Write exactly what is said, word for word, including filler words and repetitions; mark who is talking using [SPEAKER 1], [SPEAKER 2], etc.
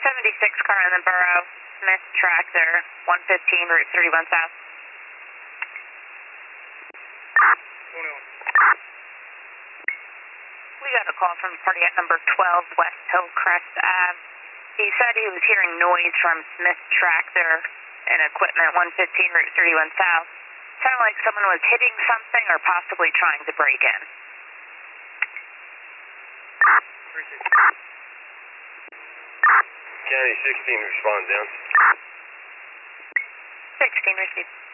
[SPEAKER 1] seventy-six car in the borough, Smith Tractor, one fifteen, Route thirty-one South. We got a call from party at number twelve, West Hillcrest Ave. He said he was hearing noise from Smith Tractor and equipment, one fifteen, Route thirty-one South. Sounded like someone was hitting something or possibly trying to break in.
[SPEAKER 2] County sixteen, respond down.
[SPEAKER 1] sixteen, received.